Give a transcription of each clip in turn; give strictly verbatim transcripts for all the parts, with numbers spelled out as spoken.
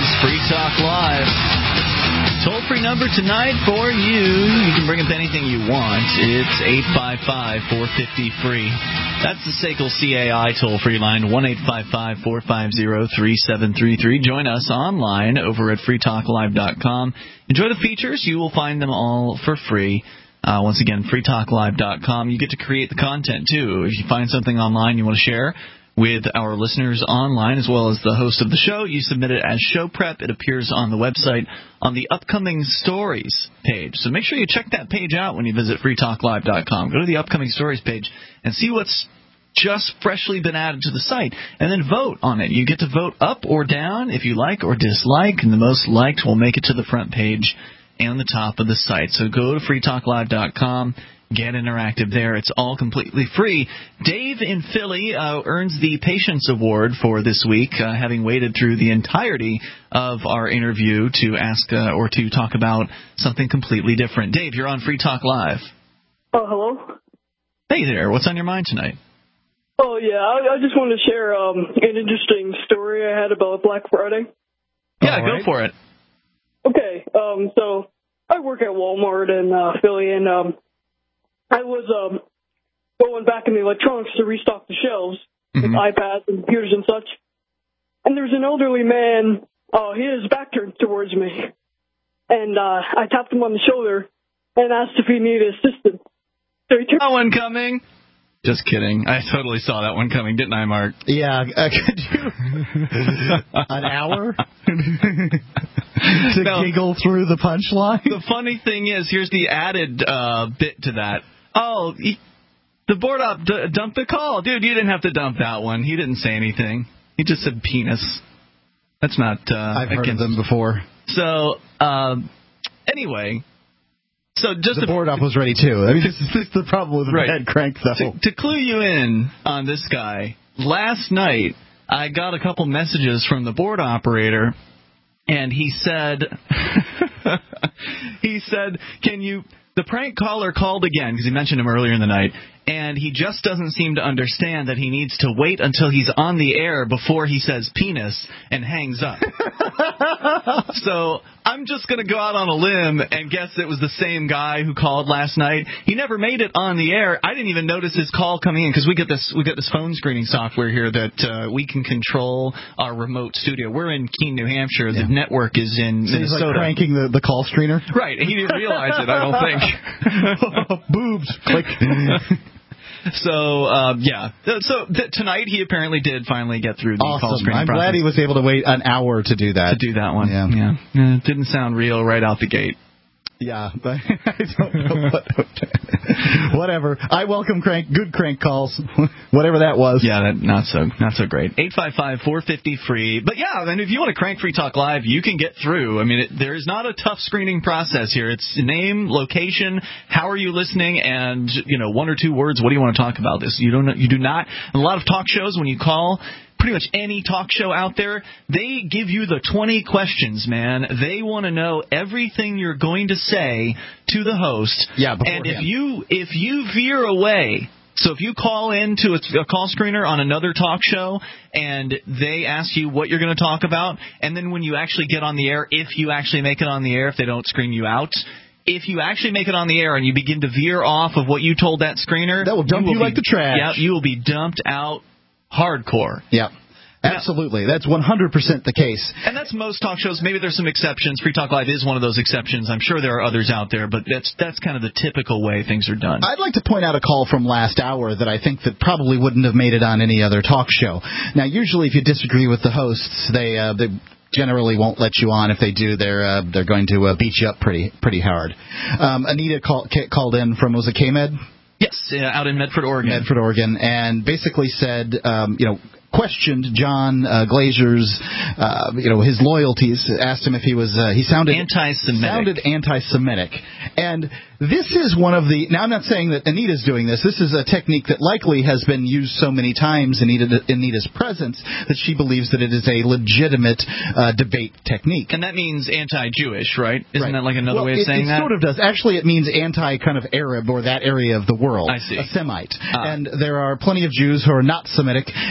is Free Talk Live. Toll-free number tonight for you. You can bring up anything you want. It's eight five five, four five zero, free. That's the S A C L C A I toll-free line, one eight five five, four five zero, three seven three three. Join us online over at free talk live dot com. Enjoy the features. You will find them all for free. Uh, once again, free talk live dot com. You get to create the content, too. If you find something online you want to share with our listeners online, as well as the host of the show, you submit it as show prep. It appears on the website on the upcoming stories page. So make sure you check that page out when you visit free talk live dot com. Go to the upcoming stories page and see what's just freshly been added to the site, and then vote on it. You get to vote up or down if you like or dislike, and the most liked will make it to the front page and the top of the site. So go to free talk live dot com. Get interactive there. It's all completely free. Dave in Philly uh, earns the Patience Award for this week, uh, having waited through the entirety of our interview to ask uh, or to talk about something completely different. Dave, you're on Free Talk Live. Oh, hello. Hey there. What's on your mind tonight? Oh, yeah. I, I just wanted to share um, an interesting story I had about Black Friday. Yeah, all right. Go for it. Okay. Um, so I work at Walmart in uh, Philly, and um, I was um, going back in the electronics to restock the shelves mm-hmm. with iPads and computers and such. And there's an elderly man, uh, his back turned towards me. And uh, I tapped him on the shoulder and asked if he needed assistance. So he turned. That one coming. Just kidding. I totally saw that one coming, didn't I, Mark? Yeah. Uh, could you? An hour? to no. giggle through the punchline? The funny thing is, here's the added uh, bit to that. Oh, he, the board op d- dumped the call. Dude, you didn't have to dump that one. He didn't say anything. He just said penis. That's not... Uh, I've heard against... of them before. So, uh, anyway... So just the to, board op was ready, too. I mean, this is, this is the problem with right. Red Crank, though. To, to clue you in on this guy, last night I got a couple messages from the board operator, and he said, he said, can you... The prank caller called again, because he mentioned him earlier in the night, and he just doesn't seem to understand that he needs to wait until he's on the air before he says penis and hangs up. So I'm just going to go out on a limb and guess it was the same guy who called last night. He never made it on the air. I didn't even notice his call coming in, because we get this we get this phone screening software here that uh, we can control our remote studio. We're in Keene, New Hampshire. Yeah. The network is in so Minnesota. He's like cranking the, the call screener? Right. He didn't realize it, I don't think. Boobs. Click. So, uh, yeah. So th- tonight he apparently did finally get through the awesome. call screening I'm process. glad he was able to wait an hour to do that. To do that one. Yeah. Yeah. yeah. It didn't sound real right out the gate. Yeah, but I don't know what. Whatever. I welcome crank, good crank calls, whatever that was. Yeah, that, not so, not so great. eight five five, four five zero, free. But yeah, and if you want to crank Free Talk Live, you can get through. I mean, it, there is not a tough screening process here. It's name, location, how are you listening, and you know, one or two words. What do you want to talk about? This you don't, you do not. A lot of talk shows when you call. Pretty much any talk show out there, they give you the twenty questions, man. They want to know everything you're going to say to the host. Yeah, and if you if you veer away, so if you call in to a, a call screener on another talk show and they ask you what you're going to talk about, and then when you actually get on the air, if you actually make it on the air, if they don't screen you out, if you actually make it on the air and you begin to veer off of what you told that screener, that will dump you, you will like be, the trash. Yeah, you will be dumped out. Hardcore. Yeah, absolutely. That's one hundred percent the case. And that's most talk shows. Maybe there's some exceptions. Free Talk Live is one of those exceptions. I'm sure there are others out there, but that's that's kind of the typical way things are done. I'd like to point out a call from last hour that I think that probably wouldn't have made it on any other talk show. Now, usually if you disagree with the hosts, they uh, they generally won't let you on. If they do, they're uh, they're going to uh, beat you up pretty pretty hard. Um, Anita call, called in from, was it K-Med? Yes, uh, out in Medford, Oregon. Medford, Oregon, and basically said, um, you know, questioned John uh, Glazer's, uh, you know, his loyalties. Asked him if he was, uh, he sounded anti-Semitic. Sounded anti-Semitic, and this is one of the. Now, I'm not saying that Anita's doing this. This is a technique that likely has been used so many times in Anita, Anita's presence that she believes that it is a legitimate uh, debate technique. And that means anti-Jewish, right? Isn't right. that like another well, way of it, saying it that? It sort of does. Actually, it means anti kind of Arab or that area of the world. I see. A Semite. Ah. And there are plenty of Jews who are not Semitic, and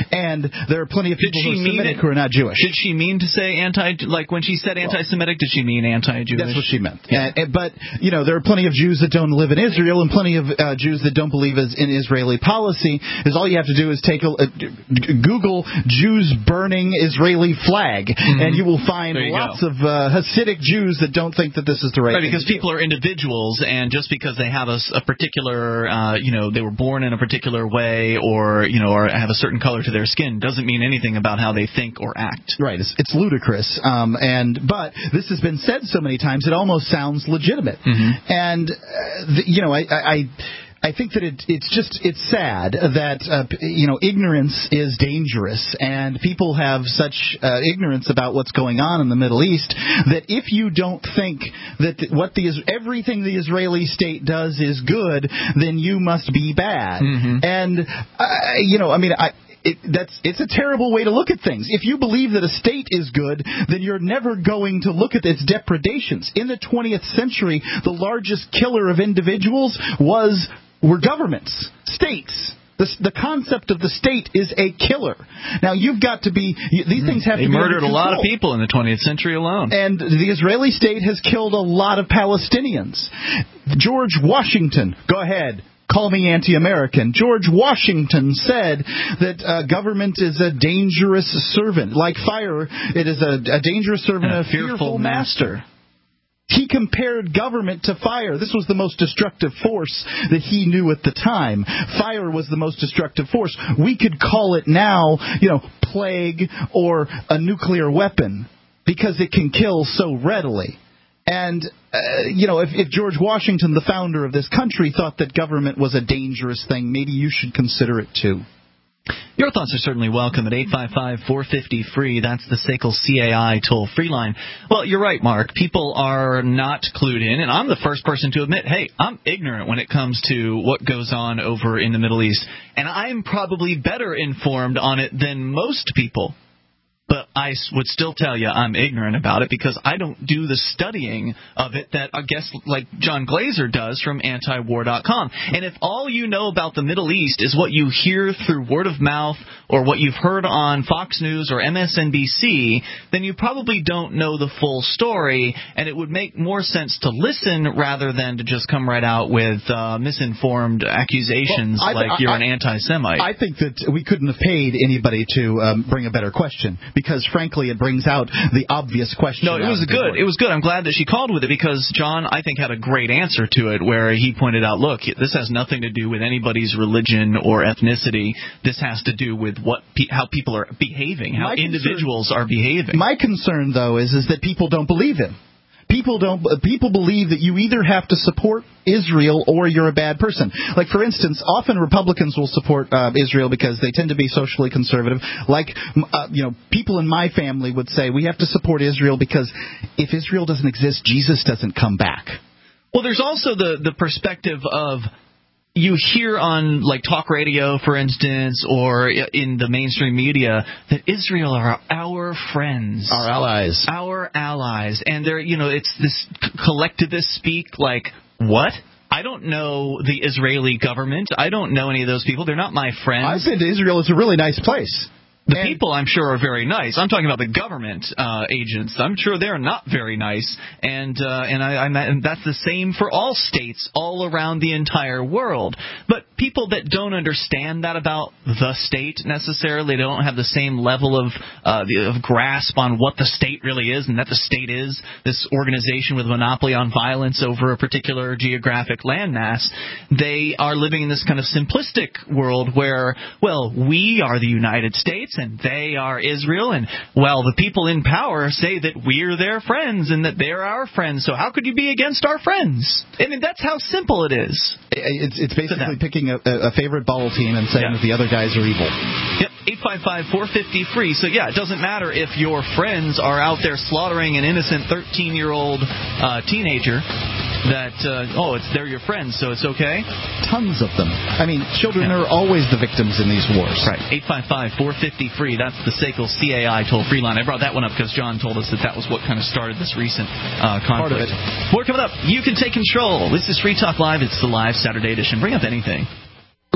there are plenty of people who are Semitic who are not Jewish. Did she mean to say anti, like when she said anti-Semitic, did she mean anti-Jewish? That's what she meant. Yeah. And, but, you know, there are plenty of Jews that don't live in Israel and plenty of uh, Jews that don't believe as, in Israeli policy. Is all you have to do is take a, uh, Google Jews burning Israeli flag, mm-hmm. and you will find you lots go. of uh, Hasidic Jews that don't think that this is the right, right thing because to people do. are individuals, and just because they have a, a particular, uh, you know, they were born in a particular way, or you know, or have a certain color to their skin, doesn't mean anything about how they think or act. Right. It's, it's ludicrous. Um, and but this has been said so many times, it almost sounds legitimate. Mm-hmm. And uh, the, you know, I. I, I I think that it, it's just it's sad that uh, you know ignorance is dangerous, and people have such uh, ignorance about what's going on in the Middle East that if you don't think that what the everything the Israeli state does is good, then you must be bad. Mm-hmm. And uh, you know, I mean, I. It, that's it's a terrible way to look at things. If you believe that a state is good, then you're never going to look at its depredations. In the twentieth century, the largest killer of individuals was were governments, states. The, the concept of the state is a killer. Now, you've got to be... These things have they to be... They murdered a lot of people in the twentieth century alone. And the Israeli state has killed a lot of Palestinians. George Washington, go ahead. Call me anti-American. George Washington said that uh, government is a dangerous servant. Like fire, it is a, a dangerous servant and a fearful, fearful master. master. He compared government to fire. This was the most destructive force that he knew at the time. Fire was the most destructive force. We could call it now, you know, plague or a nuclear weapon because it can kill so readily. And, uh, you know, if, if George Washington, the founder of this country, thought that government was a dangerous thing, maybe you should consider it too. Your thoughts are certainly welcome at eight five five, four five zero, free. That's the S A C L C A I toll-free line. Well, you're right, Mark. People are not clued in, and I'm the first person to admit, hey, I'm ignorant when it comes to what goes on over in the Middle East, and I'm probably better informed on it than most people. But I would still tell you I'm ignorant about it because I don't do the studying of it that I guess like John Glazer does from anti war dot com. And if all you know about the Middle East is what you hear through word of mouth or what you've heard on Fox News or M S N B C, then you probably don't know the full story, and it would make more sense to listen rather than to just come right out with uh, misinformed accusations well, I, like I, you're I, an anti-Semite. I think that we couldn't have paid anybody to um, bring a better question. Because, frankly, it brings out the obvious question. No, it was good. It was good. I'm glad that she called with it because John, I think, had a great answer to it where he pointed out, look, this has nothing to do with anybody's religion or ethnicity. This has to do with what pe- how people are behaving, how my individuals concern, are behaving. My concern, though, is, is that people don't believe him. People don't. People believe that you either have to support Israel or you're a bad person. Like, for instance, often Republicans will support uh, Israel because they tend to be socially conservative. Like, uh, you know, people in my family would say we have to support Israel because if Israel doesn't exist, Jesus doesn't come back. Well, there's also the the perspective of you hear on, like, talk radio, for instance, or in the mainstream media, that Israel are our friends. Our allies. Our allies. And they're, you know, it's this collectivist speak like, what? I don't know the Israeli government. I don't know any of those people. They're not my friends. I've been to Israel. It's a really nice place. The and people, I'm sure, are very nice. I'm talking about the government uh, agents. I'm sure they're not very nice, and uh, and, I, I'm, and that's the same for all states all around the entire world. But people that don't understand that about the state necessarily, they don't have the same level of uh, the, of grasp on what the state really is, and that the state is this organization with a monopoly on violence over a particular geographic landmass. They are living in this kind of simplistic world where, well, we are the United States, and they are Israel, and, well, the people in power say that we're their friends and that they're our friends, so how could you be against our friends? I mean, that's how simple it is. It's, it's basically picking a, a favorite ball team and saying yeah. that the other guys are evil. Yep, eight five five, four five zero, free. So, yeah, it doesn't matter if your friends are out there slaughtering an innocent thirteen-year-old uh, teenager. That, uh, oh, it's they're your friends, so it's okay? Tons of them. I mean, children yeah. are always the victims in these wars. Right. eight five five, four five zero, free. That's the S A C L C A I toll-free line. I brought that one up because John told us that that was what kind of started this recent uh, conflict. Part of it. More coming up. You can take control. This is Free Talk Live. It's the live Saturday edition. Bring up anything.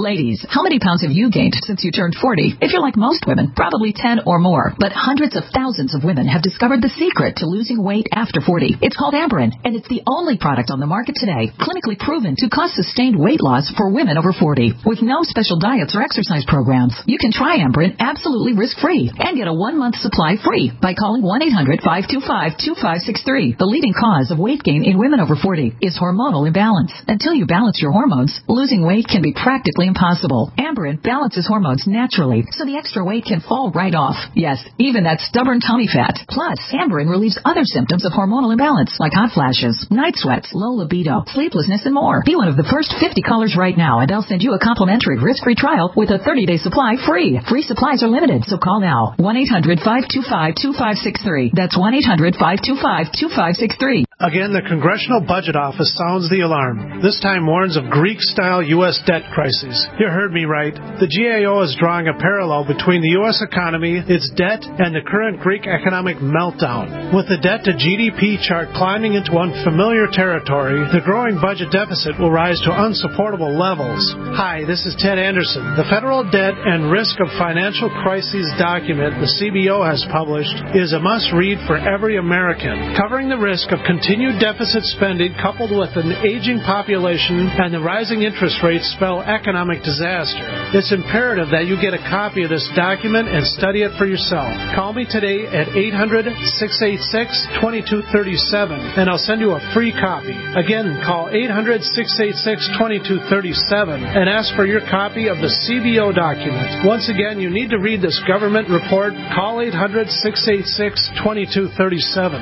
Ladies, how many pounds have you gained since you turned forty? If you're like most women, probably ten or more. But hundreds of thousands of women have discovered the secret to losing weight after forty. It's called Amberen, and it's the only product on the market today clinically proven to cause sustained weight loss for women over forty. With no special diets or exercise programs, you can try Amberen absolutely risk-free and get a one-month supply free by calling one eight hundred five two five two five six three. The leading cause of weight gain in women over forty is hormonal imbalance. Until you balance your hormones, losing weight can be practically impossible. Amberen balances hormones naturally, so the extra weight can fall right off. Yes, even that stubborn tummy fat. Plus, Amberen relieves other symptoms of hormonal imbalance, like hot flashes, night sweats, low libido, sleeplessness, and more. Be one of the first fifty callers right now, and I'll send you a complimentary risk-free trial with a thirty-day supply free. Free supplies are limited, so call now. one eight hundred five two five two five six three. That's one eight hundred five two five two five six three. Again, the Congressional Budget Office sounds the alarm. This time warns of Greek-style U S debt crises. You heard me right. The G A O is drawing a parallel between the U S economy, its debt, and the current Greek economic meltdown. With the debt-to-G D P chart climbing into unfamiliar territory, the growing budget deficit will rise to unsupportable levels. Hi, this is Ted Anderson. The Federal Debt and Risk of Financial Crises document the C B O has published is a must-read for every American, covering the risk of continued deficit spending coupled with an aging population and the rising interest rates spell economic disaster. It's imperative that you get a copy of this document and study it for yourself. Call me today at eight hundred six eight six two two three seven and I'll send you a free copy. Again, call eight hundred six eight six two two three seven and ask for your copy of the C B O document. Once again, you need to read this government report. Call eight hundred six eight six two two three seven.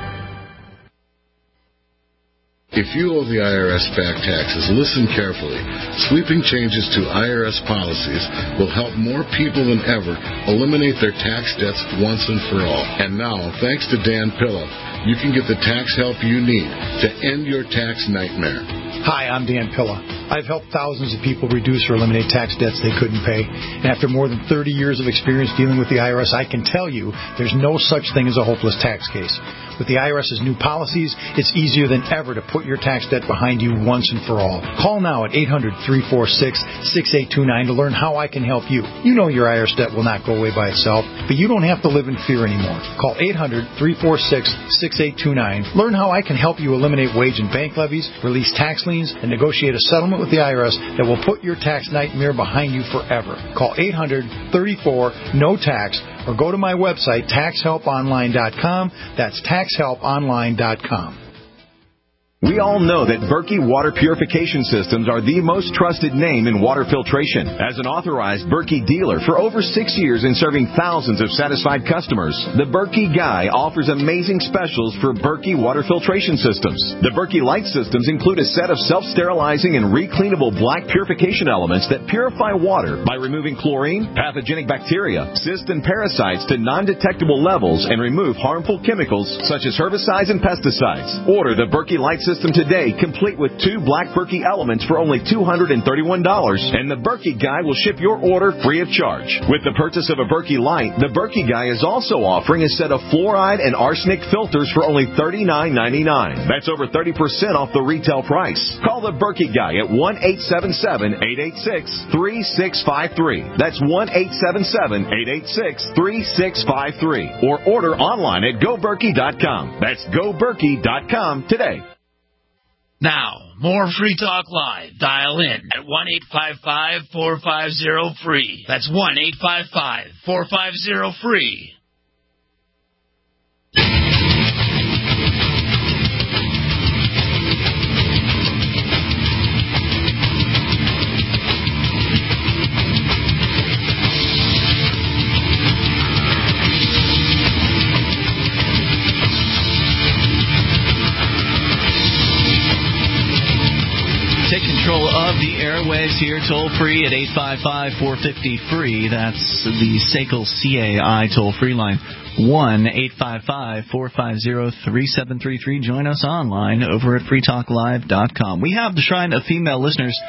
If you owe the I R S back taxes, listen carefully. Sweeping changes to I R S policies will help more people than ever eliminate their tax debts once and for all. And now, thanks to Dan Pilla, you can get the tax help you need to end your tax nightmare. Hi, I'm Dan Pilla. I've helped thousands of people reduce or eliminate tax debts they couldn't pay. And after more than thirty years of experience dealing with the I R S, I can tell you there's no such thing as a hopeless tax case. With the I R S's new policies, it's easier than ever to put your tax debt behind you once and for all. Call now at eight hundred three four six six eight two nine to learn how I can help you. You know your I R S debt will not go away by itself, but you don't have to live in fear anymore. Call eight hundred three four six six eight two nine. Learn how I can help you eliminate wage and bank levies, release tax liens, and negotiate a settlement with the I R S that will put your tax nightmare behind you forever. Call eight hundred three four no tax or go to my website, tax help online dot com. That's tax help online dot com. We all know that Berkey Water Purification Systems are the most trusted name in water filtration. As an authorized Berkey dealer for over six years and serving thousands of satisfied customers, the Berkey Guy offers amazing specials for Berkey Water Filtration Systems. The Berkey Light Systems include a set of self-sterilizing and recleanable black purification elements that purify water by removing chlorine, pathogenic bacteria, cysts, and parasites to non-detectable levels and remove harmful chemicals such as herbicides and pesticides. Order the Berkey Light Systems System today, complete with two black Berkey elements for only two hundred thirty-one dollars, and the Berkey Guy will ship your order free of charge. With the purchase of a Berkey Light, the Berkey Guy is also offering a set of fluoride and arsenic filters for only thirty-nine ninety-nine. That's over thirty percent off the retail price. Call the Berkey Guy at one eight seven seven eight eight six three six five three. That's one eight seven seven eight eight six three six five three. Or order online at go berkey dot com. That's go berkey dot com today. Now, more Free Talk Live. Dial in at one eight five five four five zero free. That's one eight five five four five zero free. Take control of the airwaves here, toll-free at eight five five four five zero free. That's the S A C L C A I toll-free line, one eight five five four five zero three seven three three. Join us online over at free talk live dot com. We have the Shrine of Female Listeners.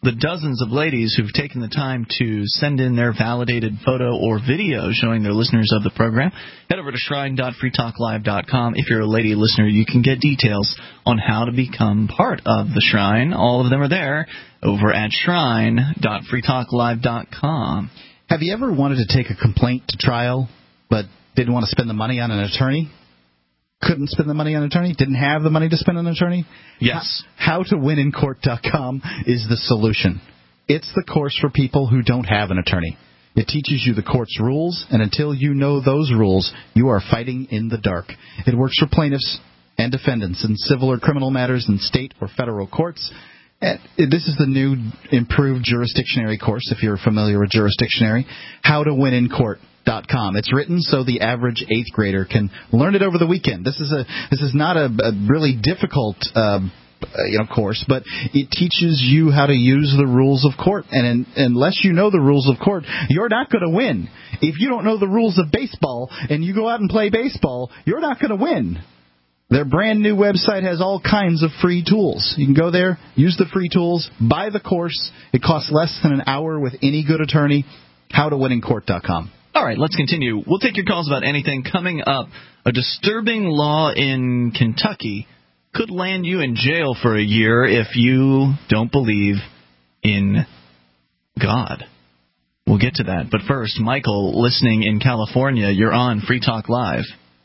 the dozens of ladies who've taken the time to send in their validated photo or video showing they're listeners of the program. Head over to shrine dot free talk live dot com. If you're a lady listener, you can get details on how to become part of the Shrine. All of them are there over at shrine dot free talk live dot com. Have you ever wanted to take a complaint to trial, but didn't want to spend the money on an attorney? Couldn't spend the money on an attorney? Didn't have the money to spend on an attorney? Yes. how to win in court dot com is the solution. It's the course for people who don't have an attorney. It teaches you the court's rules, and until you know those rules, you are fighting in the dark. It works for plaintiffs and defendants in civil or criminal matters in state or federal courts. And this is the new improved jurisdictionary course, if you're familiar with jurisdictionary, how to win in court dot com. It's written so the average eighth grader can learn it over the weekend. This is a this is not a, a really difficult uh, you know course, but it teaches you how to use the rules of court. And in, unless you know the rules of court, you're not going to win. If you don't know the rules of baseball and you go out and play baseball, you're not going to win. Their brand new website has all kinds of free tools. You can go there, use the free tools, buy the course. It costs less than an hour with any good attorney. how to win in court dot com. All right, let's continue. We'll take your calls about anything. Coming up, a disturbing law in Kentucky could land you in jail for a year if you don't believe in God. We'll get to that. But first, Michael, listening in California, you're on Free Talk Live.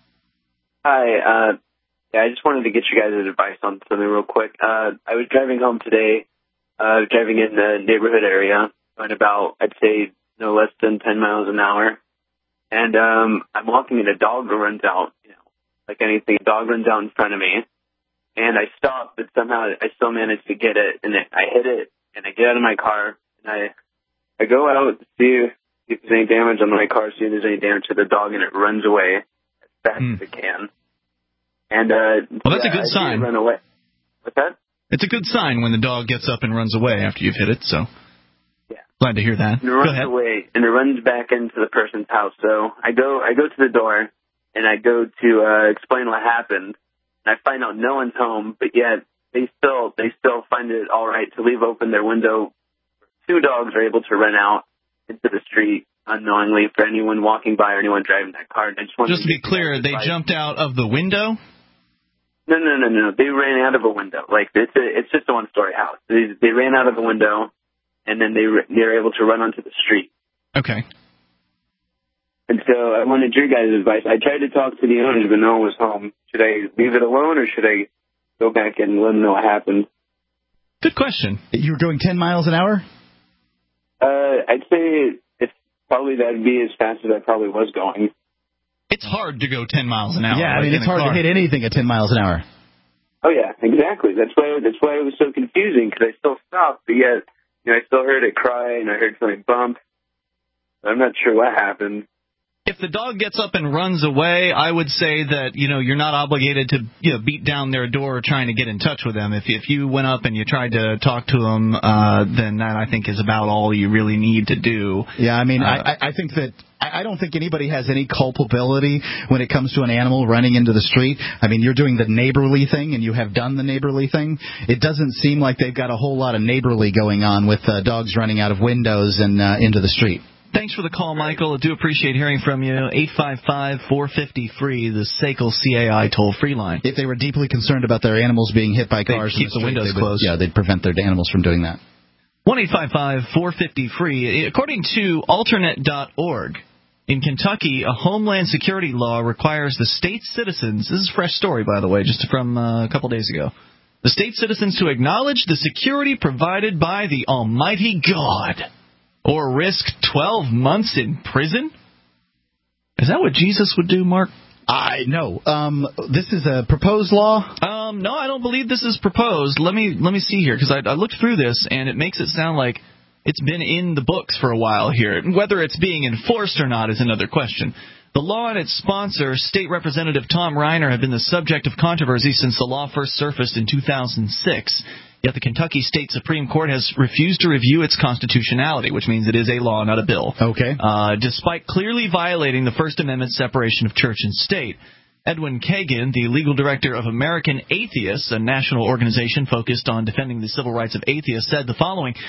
Hi. Uh, yeah, I just wanted to get you guys' advice on something real quick. Uh, I was driving home today, uh, driving in the neighborhood area, going about, I'd say, no less than ten miles an hour. And um, I'm walking and a dog runs out, you know, like anything. A dog runs out in front of me. And I stop, but somehow I still manage to get it. And I hit it, and I get out of my car, and I I go out to see if there's any damage on my car, see if there's any damage to the dog, and it runs away as fast mm. as it can. And uh, well, that's yeah, a good I sign. Run away. What's that? It's a good sign when the dog gets up and runs away after you've hit it, so... Glad to hear that. And it runs go ahead. away, and it runs back into the person's house. So I go, I go to the door, and I go to uh, explain what happened. And I find out no one's home, but yet they still, they still find it all right to leave open their window. Two dogs are able to run out into the street unknowingly for anyone walking by or anyone driving that car. And I just wanted just to, to be clear, they jumped out of the window. No, no, no, no. They ran out of a window. Like it's a, it's just a one-story house. They, they ran out of a window. And then they they're able to run onto the street. Okay. And so I wanted your guys' advice. I tried to talk to the owners, but no one was home. Should I leave it alone, or should I go back and let them know what happened? Good question. You were going ten miles an hour? Uh, I'd say it's probably that'd be as fast as I probably was going. It's hard to go ten miles an hour. Yeah, I mean, like it's hard car. to hit anything at ten miles an hour. Oh, yeah, exactly. That's why, that's why it was so confusing, because I still stopped, but yet... You know, I still heard it cry, and I heard something bump. I'm not sure what happened. If the dog gets up and runs away, I would say that, you know, you're not obligated to, you know, beat down their door trying to get in touch with them. If if you went up and you tried to talk to them, uh, then that, I think, is about all you really need to do. Yeah, I mean, uh, I, I think that... I don't think anybody has any culpability when it comes to an animal running into the street. I mean, you're doing the neighborly thing, and you have done the neighborly thing. It doesn't seem like they've got a whole lot of neighborly going on with uh, dogs running out of windows and uh, into the street. Thanks for the call, Michael. I do appreciate hearing from you. eight five five, four five zero, free, the S A C L C A I toll-free line. If they were deeply concerned about their animals being hit by cars, keep the, the windows they would, closed. Yeah, they'd prevent their animals from doing that. one eight five five, four five zero, free. According to alternate dot org, in Kentucky, a homeland security law requires the state's citizens, this is a fresh story, by the way, just from uh, a couple days ago, the state citizens to acknowledge the security provided by the Almighty God, or risk twelve months in prison? Is that what Jesus would do, Mark? I know. Um, this is a proposed law? Um, no, I don't believe this is proposed. Let me let me see here, because I, I looked through this, and it makes it sound like it's been in the books for a while here. Whether it's being enforced or not is another question. The law and its sponsor, State Representative Tom Reiner, have been the subject of controversy since the law first surfaced in two thousand six. Yet the Kentucky State Supreme Court has refused to review its constitutionality, which means it is a law, not a bill. Okay. Uh, despite clearly violating the First Amendment's separation of church and state. Edwin Kagan, the legal director of American Atheists, a national organization focused on defending the civil rights of atheists, said the following: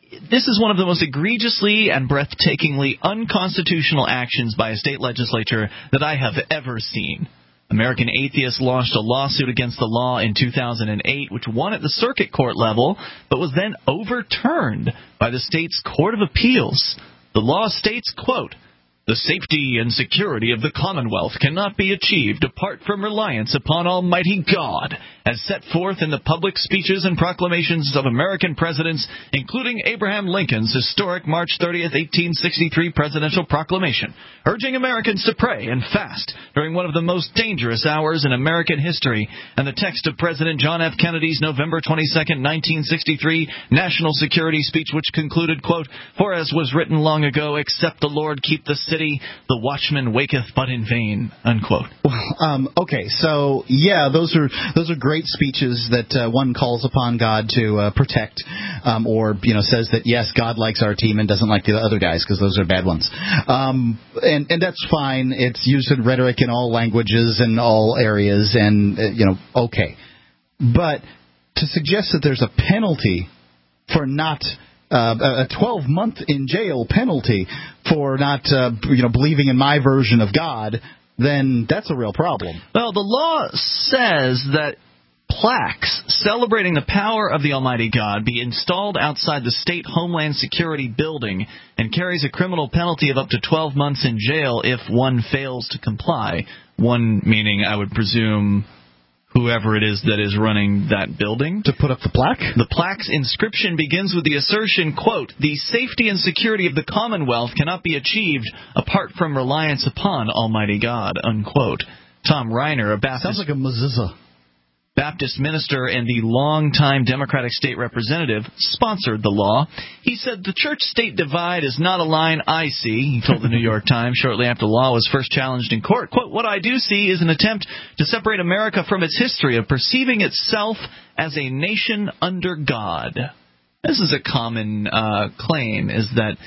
this is one of the most egregiously and breathtakingly unconstitutional actions by a state legislature that I have ever seen. American Atheists launched a lawsuit against the law in two thousand eight, which won at the circuit court level, but was then overturned by the state's Court of Appeals. The law states, quote, "The safety and security of the Commonwealth cannot be achieved apart from reliance upon Almighty God, as set forth in the public speeches and proclamations of American presidents, including Abraham Lincoln's historic March thirtieth, eighteen sixty-three presidential proclamation, urging Americans to pray and fast during one of the most dangerous hours in American history, and the text of President John F. Kennedy's November twenty-second, nineteen sixty-three national security speech, which concluded, quote, 'For as was written long ago, except the Lord keep the city, the watchman waketh but in vain,' unquote." Well, um, okay, so yeah, those are those are great speeches that uh, one calls upon God to uh, protect, um, or you know says that yes, God likes our team and doesn't like the other guys because those are bad ones, um, and and that's fine. It's used in rhetoric in all languages and all areas, and uh, you know okay, but to suggest that there's a penalty for not Uh, a twelve-month in jail penalty for not, uh, you know, believing in my version of God, then that's a real problem. Well, the law says that plaques celebrating the power of the Almighty God be installed outside the state Homeland Security building and carries a criminal penalty of up to twelve months in jail if one fails to comply. One meaning, I would presume, whoever it is that is running that building. To put up the plaque? The plaque's inscription begins with the assertion, quote, "The safety and security of the Commonwealth cannot be achieved apart from reliance upon Almighty God," unquote. Tom Reiner, a Baptist... Sounds like a mezuzah. Baptist minister and the longtime Democratic state representative, sponsored the law. He said, "The church-state divide is not a line I see," he told the New York Times shortly after the law was first challenged in court. Quote, "What I do see is an attempt to separate America from its history of perceiving itself as a nation under God." This is a common uh, claim, is that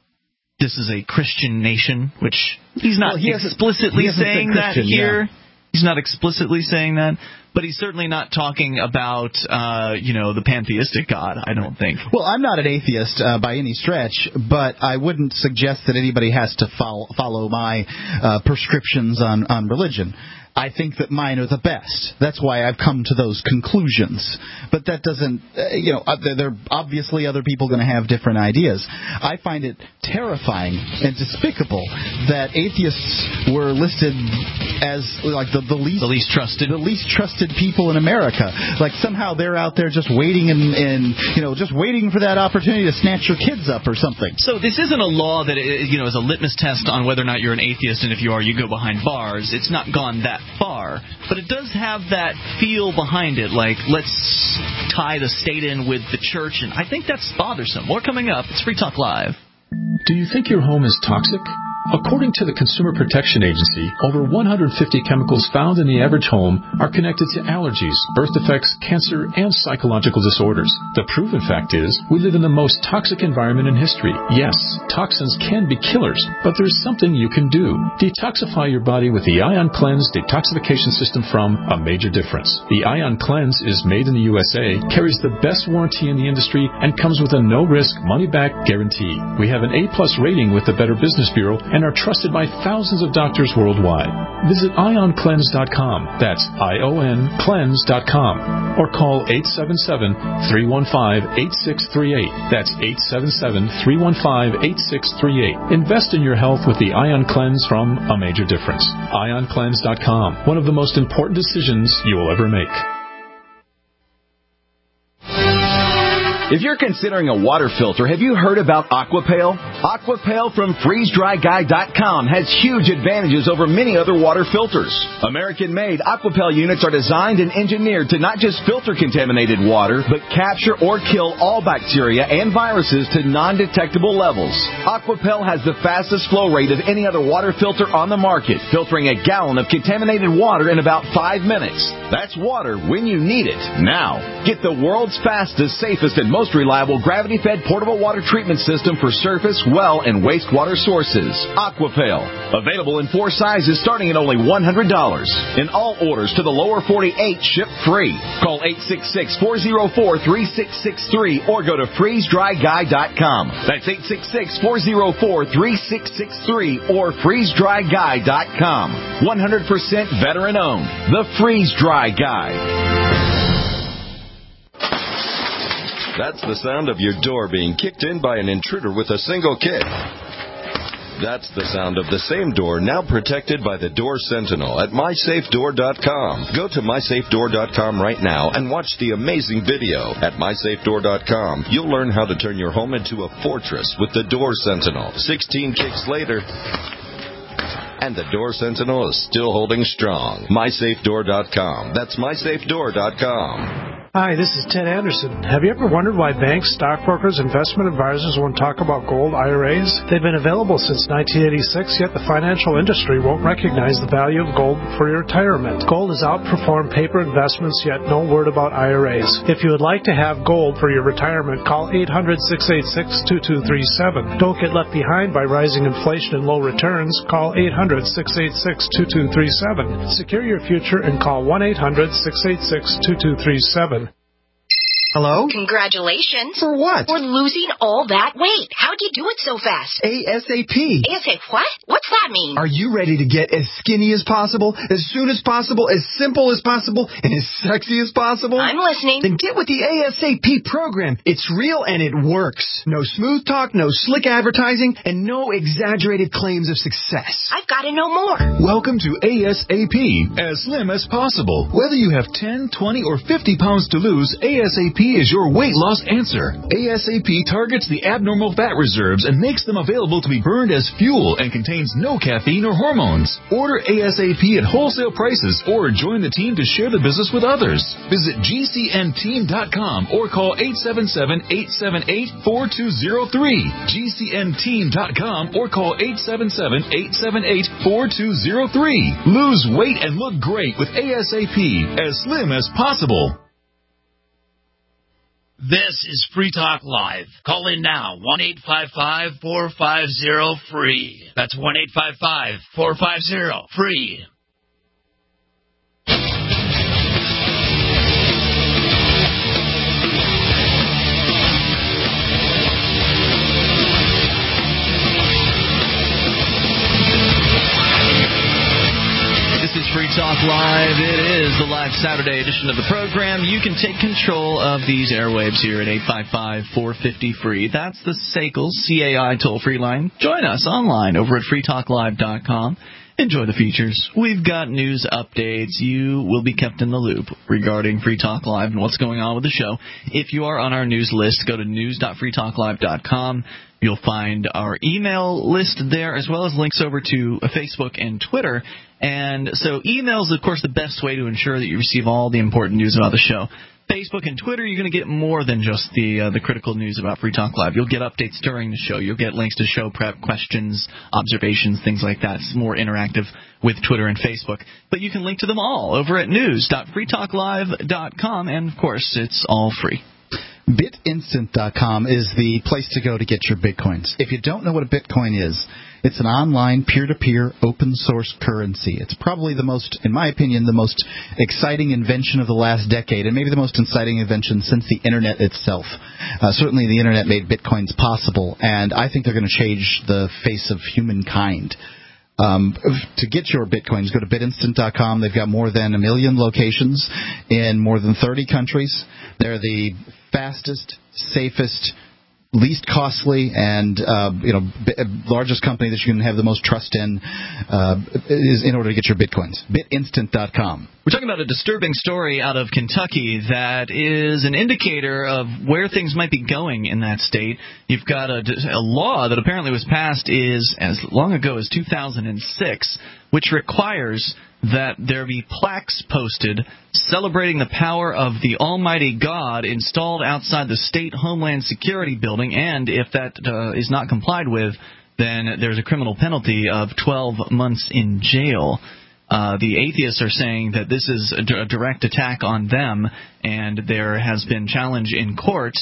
this is a Christian nation, which he's not well, he explicitly saying that here. Yeah. He's not explicitly saying that, but he's certainly not talking about, uh, you know, the pantheistic God, I don't think. Well, I'm not an atheist uh, by any stretch, but I wouldn't suggest that anybody has to follow, follow my uh, prescriptions on, on religion. I think that mine are the best. That's why I've come to those conclusions. But that doesn't, uh, you know, there are obviously other people going to have different ideas. I find it terrifying and despicable that atheists were listed as like the, the least the least trusted the least trusted people in America. Like somehow they're out there just waiting and, and you know just waiting for that opportunity to snatch your kids up or something. So this isn't a law that you know is a litmus test on whether or not you're an atheist, and if you are, you go behind bars. It's not gone that far, but it does have that feel behind it, like let's tie the state in with the church, and I think that's bothersome. More coming up. It's Free Talk Live. Do you think your home is toxic? According to the Consumer Protection Agency, over one hundred fifty chemicals found in the average home are connected to allergies, birth defects, cancer, and psychological disorders. The proven fact is, we live in the most toxic environment in history. Yes, toxins can be killers, but there's something you can do. Detoxify your body with the Ion Cleanse detoxification system from A Major Difference. The Ion Cleanse is made in the U S A, carries the best warranty in the industry, and comes with a no-risk, money-back guarantee. We have an A plus rating with the Better Business Bureau and are trusted by thousands of doctors worldwide. Visit ion cleanse dot com. That's I O N cleanse dot com. Or call eight seven seven, three one five, eight six three eight. That's eight seven seven, three one five, eight six three eight. Invest in your health with the Ion Cleanse from A Major Difference. ion cleanse dot com. One of the most important decisions you will ever make. If you're considering a water filter, have you heard about Aquapale? Aquapale from freeze dry guy dot com has huge advantages over many other water filters. American-made Aquapale units are designed and engineered to not just filter contaminated water, but capture or kill all bacteria and viruses to non-detectable levels. Aquapale has the fastest flow rate of any other water filter on the market, filtering a gallon of contaminated water in about five minutes. That's water when you need it. Now, get the world's fastest, safest, and most reliable gravity-fed portable water treatment system for surface, well, and wastewater sources. Aquapail. Available in four sizes starting at only one hundred dollars. And all orders to the lower forty-eight ship free. Call eight six six, four oh four, three six six three or go to freeze dry guy dot com. That's eight six six, four oh four, three six six three or freeze dry guy dot com. one hundred percent veteran-owned. The Freeze Dry Guy. That's the sound of your door being kicked in by an intruder with a single kick. That's the sound of the same door now protected by the Door Sentinel at my safe door dot com. Go to my safe door dot com right now and watch the amazing video. At my safe door dot com, you'll learn how to turn your home into a fortress with the Door Sentinel. sixteen kicks later, and the Door Sentinel is still holding strong. my safe door dot com. That's my safe door dot com. Hi, this is Ted Anderson. Have you ever wondered why banks, stockbrokers, investment advisors won't talk about gold I R As? They've been available since nineteen eighty-six, yet the financial industry won't recognize the value of gold for your retirement. Gold has outperformed paper investments, yet no word about I R As. If you would like to have gold for your retirement, call eight hundred, six eight six, two two three seven. Don't get left behind by rising inflation and low returns. Call eight hundred, six eight six, two two three seven. Secure your future and call one eight hundred, six eight six, two two three seven. Hello? Congratulations. For what? For losing all that weight. How'd you do it so fast? ASAP. ASAP what? What's that mean? Are you ready to get as skinny as possible, as soon as possible, as simple as possible, and as sexy as possible? I'm listening. Then get with the ASAP program. It's real and it works. No smooth talk, no slick advertising, and no exaggerated claims of success. I've got to know more. Welcome to ASAP, as slim as possible. Whether you have ten, twenty, or fifty pounds to lose, ASAP is your weight loss answer. ASAP targets the abnormal fat reserves and makes them available to be burned as fuel and contains no caffeine or hormones. Order ASAP at wholesale prices or join the team to share the business with others. Visit G C N team dot com or call eight seven seven, eight seven eight, four two zero three. G C N team dot com or call eight seven seven, eight seven eight, four two zero three. Lose weight and look great with ASAP, as slim as possible. This is Free Talk Live. Call in now, one eight five five, four five zero, free. That's one eight five five, four five zero, free. This is Free Talk Live. It is the live Saturday edition of the program. You can take control of these airwaves here at eight five five, four five zero, free. That's the S A C L C A I toll-free line. Join us online over at free talk live dot com. Enjoy the features. We've got news updates. You will be kept in the loop regarding Free Talk Live and what's going on with the show. If you are on our news list, go to news dot free talk live dot com. You'll find our email list there, as well as links over to Facebook and Twitter. And so email is, of course, the best way to ensure that you receive all the important news about the show. Facebook and Twitter, you're going to get more than just the uh, the critical news about Free Talk Live. You'll get updates during the show. You'll get links to show prep, questions, observations, things like that. It's more interactive with Twitter and Facebook. But you can link to them all over at news dot free talk live dot com, and, of course, it's all free. bit instant dot com is the place to go to get your Bitcoins. If you don't know what a Bitcoin is, it's an online, peer-to-peer, open-source currency. It's probably the most, in my opinion, the most exciting invention of the last decade, and maybe the most exciting invention since the Internet itself. Uh, certainly the Internet made Bitcoins possible, and I think they're going to change the face of humankind. Um, to get your Bitcoins, go to bit instant dot com. They've got more than a million locations in more than thirty countries. They're the fastest, safest, least costly, and uh, you know, b- largest company that you can have the most trust in uh, is in order to get your Bitcoins. bit instant dot com. We're talking about a disturbing story out of Kentucky that is an indicator of where things might be going in that state. You've got a, a law that apparently was passed is as long ago as two thousand six, which requires that there be plaques posted celebrating the power of the Almighty God installed outside the State Homeland Security building, and if that uh, is not complied with, then there's a criminal penalty of twelve months in jail. Uh, the atheists are saying that this is a, d- a direct attack on them, and there has been challenge in court.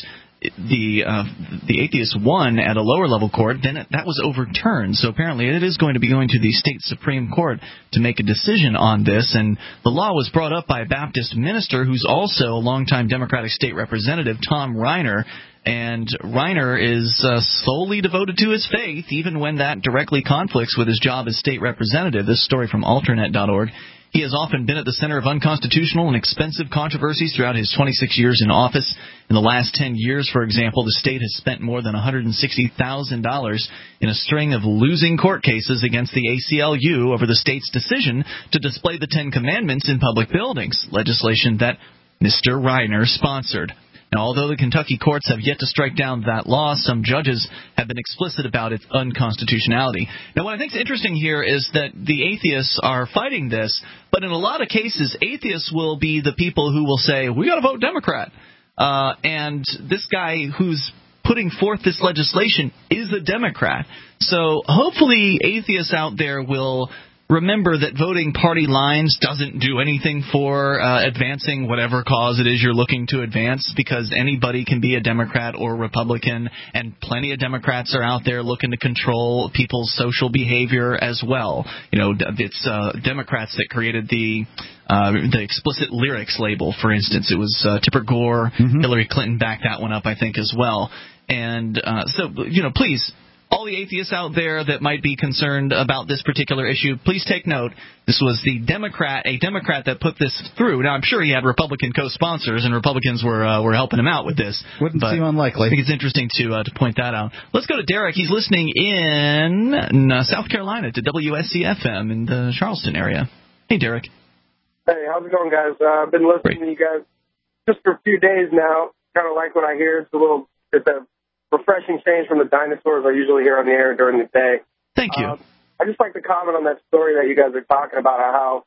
the uh, the atheists won at a lower level court, then it, that was overturned. So apparently it is going to be going to the state Supreme Court to make a decision on this. And the law was brought up by a Baptist minister who's also a longtime Democratic state representative, Tom Reiner. And Reiner is uh, solely devoted to his faith, even when that directly conflicts with his job as state representative. This story from alternet dot org. He has often been at the center of unconstitutional and expensive controversies throughout his twenty-six years in office. In the last ten years, for example, the state has spent more than one hundred sixty thousand dollars in a string of losing court cases against the A C L U over the state's decision to display the Ten Commandments in public buildings, legislation that Mister Reiner sponsored. Now, although the Kentucky courts have yet to strike down that law, some judges have been explicit about its unconstitutionality. Now, what I think is interesting here is that the atheists are fighting this, but in a lot of cases, atheists will be the people who will say, we got to vote Democrat. Uh, and this guy who's putting forth this legislation is a Democrat. So hopefully atheists out there will remember that voting party lines doesn't do anything for uh, advancing whatever cause it is you're looking to advance, because anybody can be a Democrat or Republican, and plenty of Democrats are out there looking to control people's social behavior as well. You know, it's uh, Democrats that created the uh, the explicit lyrics label, for instance. It was uh, Tipper Gore, mm-hmm. Hillary Clinton backed that one up, I think, as well. And uh, so, you know, please, all the atheists out there that might be concerned about this particular issue, please take note. This was the Democrat, a Democrat that put this through. Now, I'm sure he had Republican co-sponsors, and Republicans were uh, were helping him out with this. Wouldn't seem unlikely. I think it's interesting to uh, to point that out. Let's go to Derek. He's listening in, in uh, South Carolina to W S C F M in the Charleston area. Hey, Derek. Hey, how's it going, guys? Uh, I've been listening Great. to you guys just for a few days now. Kind of like what I hear. It's a little, it's a refreshing change from the dinosaurs I usually hear on the air during the day. Thank you. Um, I just like to comment on that story that you guys are talking about, how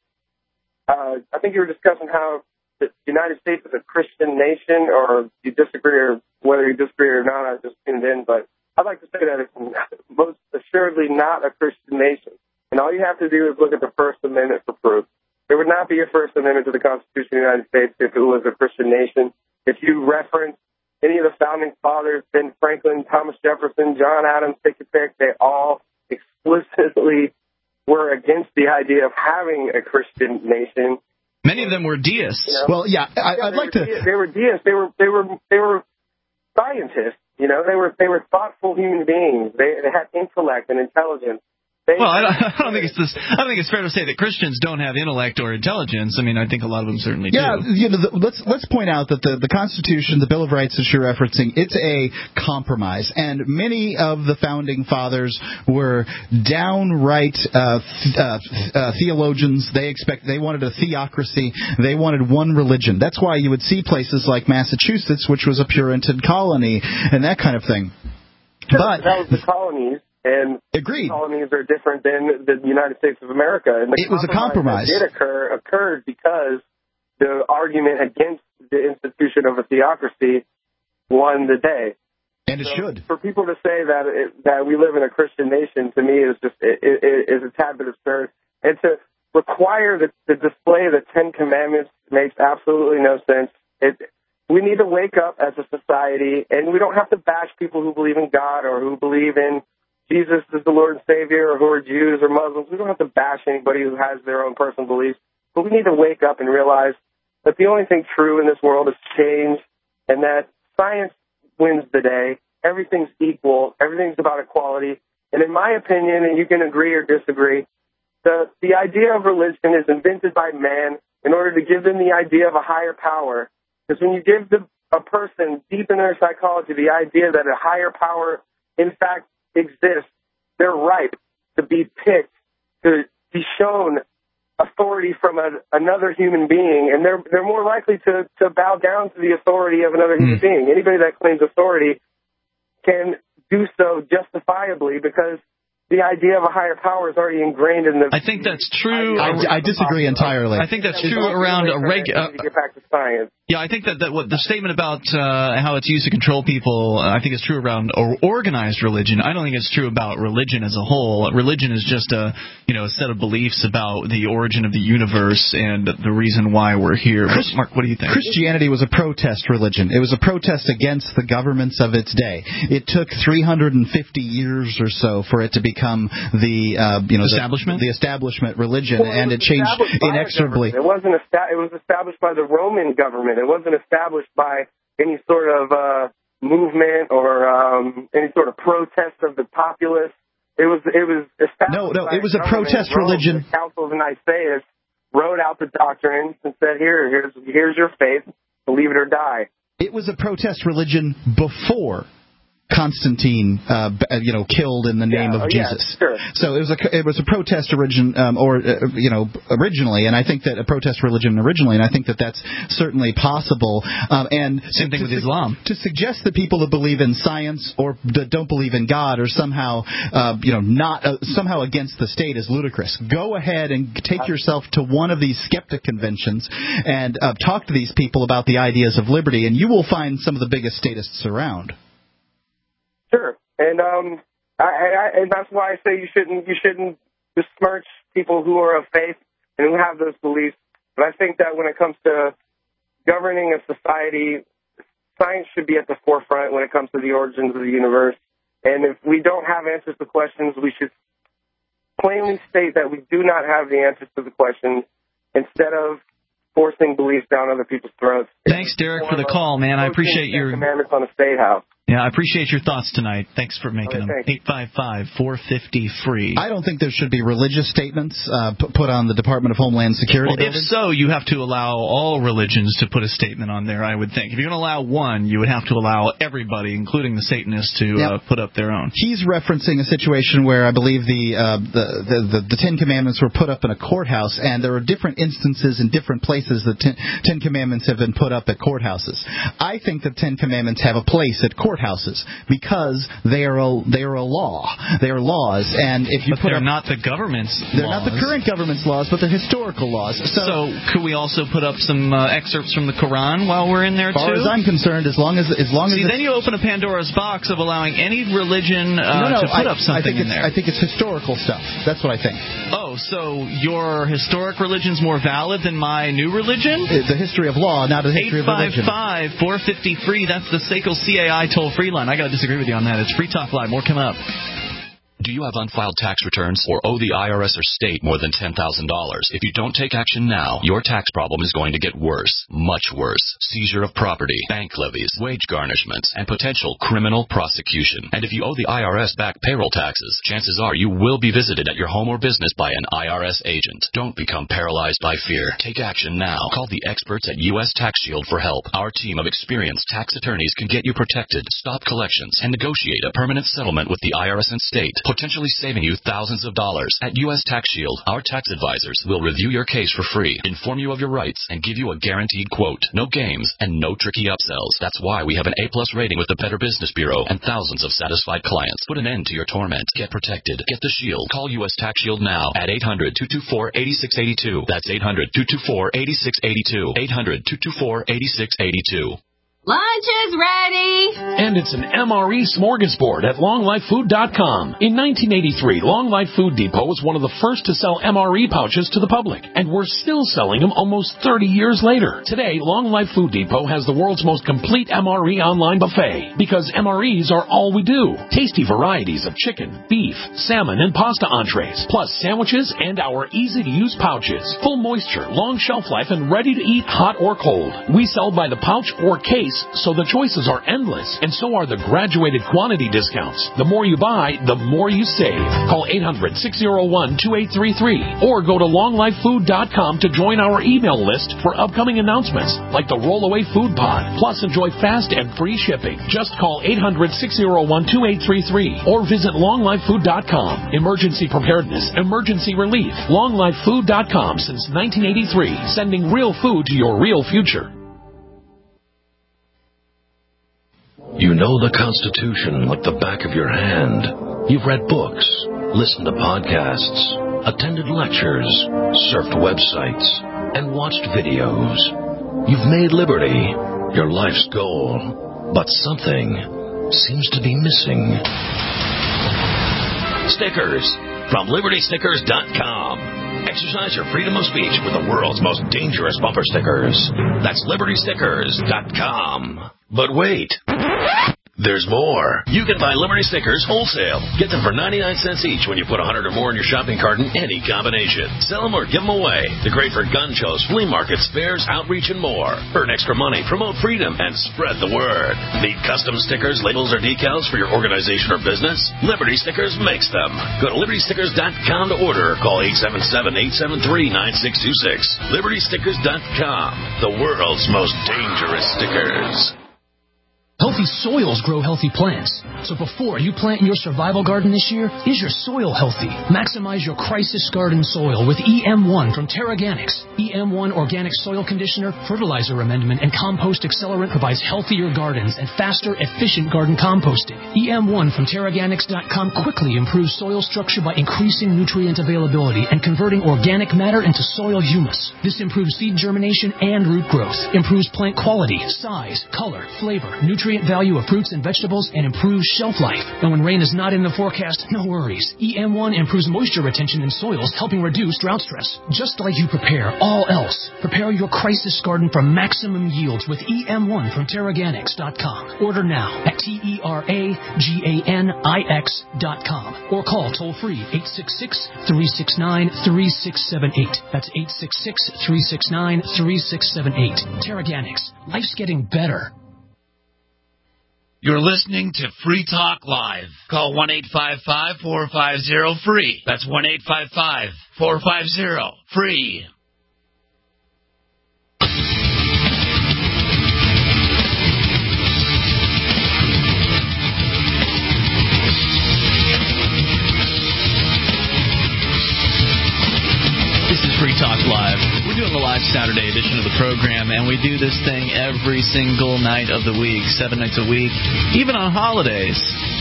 uh, I think you were discussing how the United States is a Christian nation, or you disagree, or whether you disagree or not, I just tuned in. But I'd like to say that it's most assuredly not a Christian nation. And all you have to do is look at the First Amendment for proof. There would not be a First Amendment to the Constitution of the United States if it was a Christian nation. If you reference any of the founding fathers, Ben Franklin, Thomas Jefferson, John Adams, take your pick, they all explicitly were against the idea of having a Christian nation. Many of them were deists. You know? Well, yeah, I, yeah I'd like to. De- they were deists. They were they were they were scientists. You know, they were they were thoughtful human beings. They, they had intellect and intelligence. They, well, I don't, I don't think it's this. I don't think it's fair to say that Christians don't have intellect or intelligence. I mean, I think a lot of them certainly yeah, do. Yeah, you know, the, let's let's point out that the, the Constitution, the Bill of Rights that you're referencing, it's a compromise, and many of the founding fathers were downright uh, th- uh, uh, theologians. They expect they wanted a theocracy. They wanted one religion. That's why you would see places like Massachusetts, which was a Puritan colony, and that kind of thing. Sure, but that was the colonies. And Agreed. colonies are different than the United States of America. And the it was a compromise. That did occur occurred because the argument against the institution of a theocracy won the day. And it so should. For people to say that it, that we live in a Christian nation, to me, is just it, it, is a tad bit absurd. And to require the, the display of the Ten Commandments makes absolutely no sense. It, we need to wake up as a society, and we don't have to bash people who believe in God or who believe in Jesus is the Lord and Savior, or who are Jews or Muslims. We don't have to bash anybody who has their own personal beliefs. But we need to wake up and realize that the only thing true in this world is change, and that science wins the day. Everything's equal. Everything's about equality. And in my opinion, and you can agree or disagree, the, the idea of religion is invented by man in order to give them the idea of a higher power. Because when you give the, a person deep in their psychology the idea that a higher power, in fact, exist, they're ripe to be picked, to be shown authority from a, another human being, and they're they're more likely to, to bow down to the authority of another human Mm. being. Anybody that claims authority can do so justifiably because the idea of a higher power is already ingrained in the. I think that's true. I, I disagree entirely. I think that's true around a regular. To get back to science. Yeah, I think that, that what the statement about uh, how it's used to control people, uh, I think it's true around or organized religion. I don't think it's true about religion as a whole. Religion is just a you know a set of beliefs about the origin of the universe and the reason why we're here. Chris, Mark, what do you think? Christianity was a protest religion. It was a protest against the governments of its day. It took three hundred fifty years or so for it to become the uh, you know establishment, the, the establishment religion, well, and it, it changed inexorably. It wasn't esta- It was established by the Roman government. It wasn't established by any sort of uh, movement or um, any sort of protest of the populace. It was it was established. No, no, by it was a protest Rome. religion. The councils of Nicaea wrote out the doctrines and said, "Here, here's here's your faith. Believe it or die." It was a protest religion before Constantine, uh, you know, killed in the name yeah, of oh, Jesus. Yeah, sure. So it was a it was a protest origin, um, or uh, you know, originally, and I think that a protest religion originally, and I think that that's certainly possible. Um, and same thing with su- Islam. To suggest that people that believe in science or that don't believe in God are somehow, uh, you know, not uh, somehow against the state is ludicrous. Go ahead and take yourself to one of these skeptic conventions and uh, talk to these people about the ideas of liberty, and you will find some of the biggest statists around. Sure, and um, I, I, and that's why I say you shouldn't you shouldn't besmirch people who are of faith and who have those beliefs. But I think that when it comes to governing a society, science should be at the forefront when it comes to the origins of the universe. And if we don't have answers to questions, we should plainly state that we do not have the answers to the questions instead of forcing beliefs down other people's throats. Thanks, Derek, for the call, man. I appreciate your commandments on the State House. Yeah, I appreciate your thoughts tonight. Thanks for making okay, them. eight five five, four five zero, free. I don't think there should be religious statements uh, put on the Department of Homeland Security. Well, if so, you have to allow all religions to put a statement on there, I would think. If you're going to allow one, you would have to allow everybody, including the Satanists, to yep. uh, put up their own. He's referencing a situation where I believe the, uh, the, the, the, the Ten Commandments were put up in a courthouse, and there are different instances in different places that ten, Ten Commandments have been put up at courthouses. I think the Ten Commandments have a place at courthouses because they are a they are a law. They are laws, and if you but put they're up, not the government's they're laws. not the current government's laws, but they're historical laws. So, so could we also put up some uh, excerpts from the Quran while we're in there too? As far as I'm concerned, as long as as long See, as then you open a Pandora's box of allowing any religion uh, no, no, to put I, up something I think in it's, there. I think it's historical stuff. That's what I think. Oh, so your historic religion's more valid than my new religion? The history of law, not the history of religion. eight five five, four five zero, free. That's the S A C L C A I toll-free line. I got to disagree with you on that. It's Free Talk Live. More coming up. Do you have unfiled tax returns or owe the I R S or state more than ten thousand dollars? If you don't take action now, your tax problem is going to get worse, much worse. Seizure of property, bank levies, wage garnishments, and potential criminal prosecution. And if you owe the I R S back payroll taxes, chances are you will be visited at your home or business by an I R S agent. Don't become paralyzed by fear. Take action now. Call the experts at U S Tax Shield for help. Our team of experienced tax attorneys can get you protected, stop collections, and negotiate a permanent settlement with the I R S and state, potentially saving you thousands of dollars. At U S Tax Shield, our tax advisors will review your case for free, inform you of your rights, and give you a guaranteed quote. No games and no tricky upsells. That's why we have an A-plus rating with the Better Business Bureau and thousands of satisfied clients. Put an end to your torment. Get protected. Get the Shield. Call U S Tax Shield now at eight hundred, two two four, eight six eight two. That's eight hundred, two two four, eight six eight two. eight hundred, two two four, eight six eight two. Lunch is ready! And it's an M R E smorgasbord at long life food dot com. In nineteen eighty-three, Long Life Food Depot was one of the first to sell M R E pouches to the public, and we're still selling them almost thirty years later. Today, Long Life Food Depot has the world's most complete M R E online buffet, because M R Es are all we do. Tasty varieties of chicken, beef, salmon, and pasta entrees, plus sandwiches and our easy-to-use pouches. Full moisture, long shelf life, and ready to eat hot or cold. We sell by the pouch or case, so the choices are endless, and so are the graduated quantity discounts. The more you buy, the more you save. Call eight hundred, six oh one, two eight three three or go to long life food dot com to join our email list for upcoming announcements like the Rollaway Food Pod. Plus, enjoy fast and free shipping. Just call eight hundred, six oh one, two eight three three or visit long life food dot com. Emergency preparedness, emergency relief. long life food dot com since nineteen eighty-three, sending real food to your real future. You know the Constitution like the back of your hand. You've read books, listened to podcasts, attended lectures, surfed websites, and watched videos. You've made liberty your life's goal, but something seems to be missing. Stickers from Liberty Stickers dot com. Exercise your freedom of speech with the world's most dangerous bumper stickers. That's Liberty Stickers dot com. But wait. There's more. You can buy Liberty Stickers wholesale. Get them for ninety-nine cents each when you put one hundred or more in your shopping cart in any combination. Sell them or give them away. They're great for gun shows, flea markets, fairs, outreach, and more. Earn extra money, promote freedom, and spread the word. Need custom stickers, labels, or decals for your organization or business? Liberty Stickers makes them. Go to Liberty Stickers dot com to order or call eight seven seven, eight seven three, nine six two six. Liberty Stickers dot com. The world's most dangerous stickers. Healthy soils grow healthy plants. So before you plant in your survival garden this year, is your soil healthy? Maximize your crisis garden soil with E M one from Terraganics. E M one Organic Soil Conditioner, Fertilizer Amendment, and Compost Accelerant provides healthier gardens and faster, efficient garden composting. E M one from Terraganics dot com quickly improves soil structure by increasing nutrient availability and converting organic matter into soil humus. This improves seed germination and root growth, improves plant quality, size, color, flavor, nutrient value of fruits and vegetables, and improves shelf life. And when rain is not in the forecast, no worries. E M one improves moisture retention in soils, helping reduce drought stress. Just like you prepare all else, prepare your crisis garden for maximum yields with E M one from Terraganics dot com. Order now at T E R A G A N I X dot com or call toll-free eight six six, three six nine, three six seven eight. That's eight six six, three six nine, three six seven eight. Terraganics. Life's getting better. You're listening to Free Talk Live. Call one eight five five, four five zero, free. That's one eight five five, four five zero, free. This is Free Talk Live. We're doing the live Saturday edition of the program, and we do this thing every single night of the week, seven nights a week, even on holidays.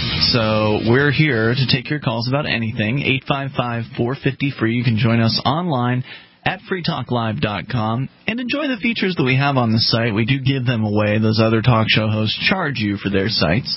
So we're here to take your calls about anything. eight five five, four five zero, free. You can join us online at free talk live dot com and enjoy the features that we have on the site. We do give them away. Those other talk show hosts charge you for their sites.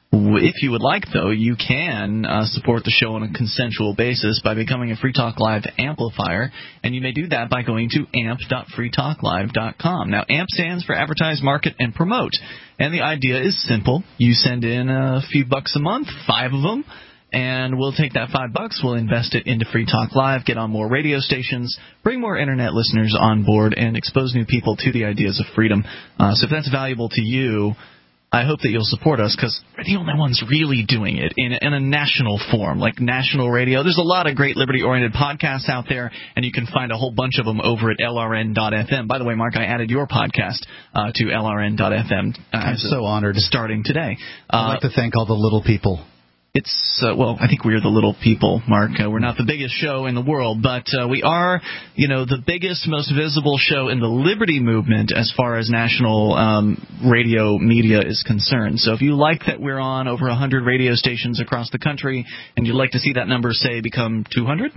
If you would like, though, you can uh, support the show on a consensual basis by becoming a Free Talk Live amplifier, and you may do that by going to amp dot free talk live dot com. Now, AMP stands for Advertise, Market, and Promote, and the idea is simple. You send in a few bucks a month, five of them, and we'll take that five bucks, we'll invest it into Free Talk Live, get on more radio stations, bring more Internet listeners on board, and expose new people to the ideas of freedom. Uh, so if that's valuable to you, I hope that you'll support us, because we're the only ones really doing it in, in a national form, like national radio. There's a lot of great liberty-oriented podcasts out there, and you can find a whole bunch of them over at L R N dot F M. By the way, Mark, I added your podcast uh, to L R N dot F M. Uh, I'm so honored. Starting today. Uh, I'd like to thank all the little people. It's, uh, well, I think we're the little people, Mark. Uh, we're not the biggest show in the world, but uh, we are, you know, the biggest, most visible show in the liberty movement as far as national um, radio media is concerned. So if you like that we're on over one hundred radio stations across the country and you'd like to see that number, say, become two hundred,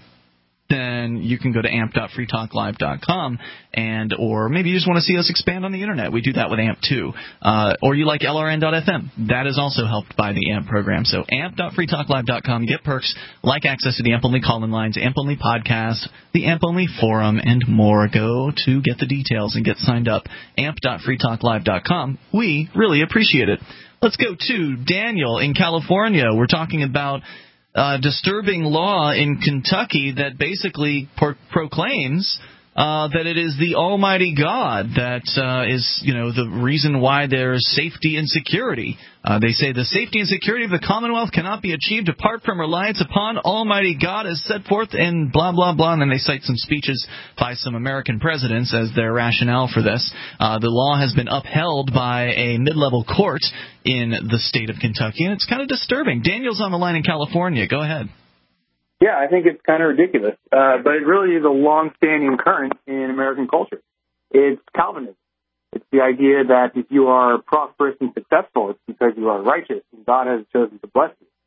then you can go to amp dot free talk live dot com, and or maybe you just want to see us expand on the Internet. We do that with AMP too. Uh, or you like L R N dot F M. That is also helped by the AMP program. So amp dot free talk live dot com. Get perks like access to the AMP-only call-in lines, AMP-only podcast, the AMP-only forum, and more. Go to get the details and get signed up. amp dot free talk live dot com. We really appreciate it. Let's go to Daniel in California. We're talking about Uh, disturbing law in Kentucky that basically pro- proclaims uh, that it is the Almighty God that uh, is, you know, the reason why there's safety and security. Uh, they say the safety and security of the Commonwealth cannot be achieved apart from reliance upon Almighty God as set forth in blah, blah, blah. And then they cite some speeches by some American presidents as their rationale for this. Uh, the law has been upheld by a mid-level court in the state of Kentucky, and it's kind of disturbing. Daniel's on the line in California. Go ahead. Yeah, I think it's kind of ridiculous, uh, but it really is a long-standing current in American culture. It's Calvinism. It's the idea that if you are prosperous and successful, it's because you are righteous and God has chosen to bless you.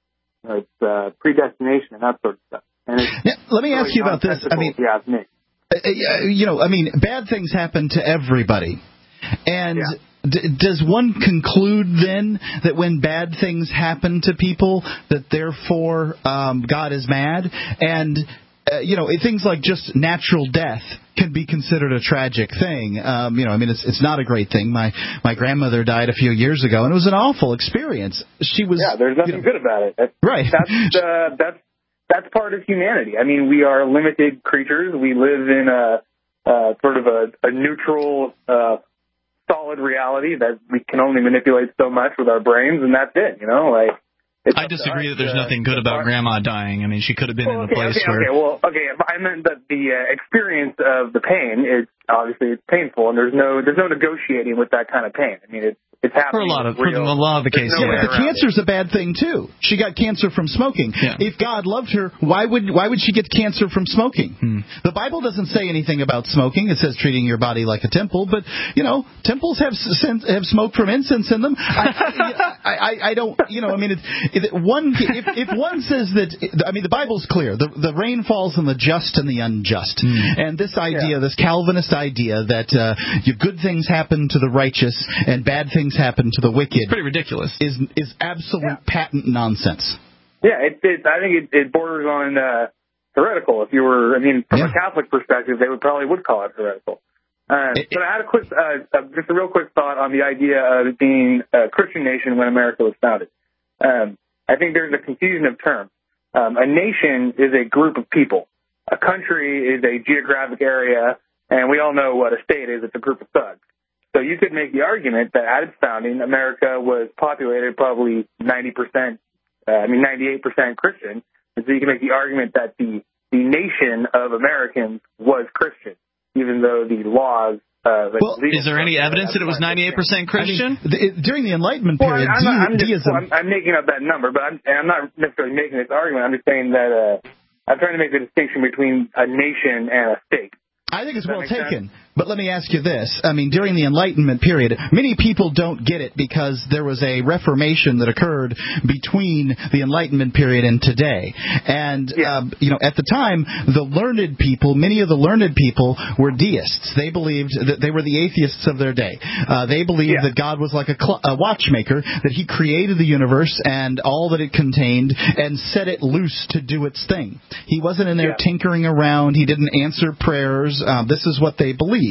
You know, it's uh, predestination and that sort of stuff. And it's yeah, let me really ask you about this. I mean, if you ask me. Uh, you know, I mean, bad things happen to everybody. And yeah. d- does one conclude then that when bad things happen to people, that therefore um, God is mad? And, uh, you know, things like just natural death can be considered a tragic thing. Um, you know, I mean, it's it's not a great thing. My my grandmother died a few years ago, and it was an awful experience. She was yeah. There's nothing you know, good about it. That's, right. That's uh, that's that's part of humanity. I mean, we are limited creatures. We live in a uh, sort of a, a neutral, uh, solid reality that we can only manipulate so much with our brains, and that's it. You know, like. I disagree that there's uh, nothing good about Grandma dying. I mean, she could have been well, in a okay, place okay, where... Okay, well, okay, I meant that the uh, experience of the pain is obviously it's painful, and there's no there's no negotiating with that kind of pain. I mean, it's it's happening. For a lot of for a lot of the cases, no yeah, but the cancer's it. a bad thing too. She got cancer from smoking. Yeah. If God loved her, why would why would she get cancer from smoking? Hmm. The Bible doesn't say anything about smoking. It says treating your body like a temple, but you know, temples have have smoke from incense in them. I, I, I, I don't, you know, I mean, it's, it, one if if one says that, I mean, the Bible's clear. The the rain falls on the just and the unjust, hmm. and this idea, yeah. this Calvinist idea that uh, your good things happen to the righteous and bad things happen to the wicked. It's pretty ridiculous. Is is absolute yeah. patent nonsense. Yeah, it, it, I think it, it borders on uh, heretical. If you were, I mean, from yeah. a Catholic perspective, they would probably would call it heretical. Uh, it, but I had a quick, uh, uh, just a real quick thought on the idea of it being a Christian nation when America was founded. Um, I think there's a confusion of terms. Um, a nation is a group of people. A country is a geographic area, and we all know what a state is. It's a group of thugs. So you could make the argument that at its founding, America was populated probably ninety percent, uh, I mean ninety-eight percent Christian. And so you can make the argument that the, the nation of Americans was Christian, even though the laws... Uh, well, is there any evidence that it was ninety-eight percent Christian? I mean, the, during the Enlightenment well, period, I'm, I'm, just, deism... well, I'm, I'm making up that number, but I'm, and I'm not necessarily making this argument. I'm just saying that uh, I'm trying to make the distinction between a nation and a state. I think it's well taken. But let me ask you this. I mean, during the Enlightenment period, many people don't get it because there was a reformation that occurred between the Enlightenment period and today. And, yeah. uh, you know, at the time, the learned people, many of the learned people were deists. They believed that they were the atheists of their day. Uh, they believed yeah. that God was like a, cl- a watchmaker, that he created the universe and all that it contained and set it loose to do its thing. He wasn't in there yeah. tinkering around. He didn't answer prayers. Uh, this is what they believed.